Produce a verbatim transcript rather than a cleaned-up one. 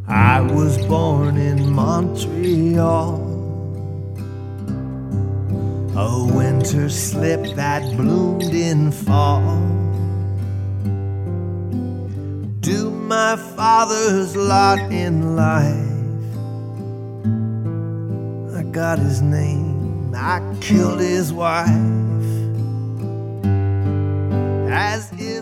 I was born in Montreal, a winter slip that bloomed in fall. To my father's lot in life, I got his name, I killed his wife. As if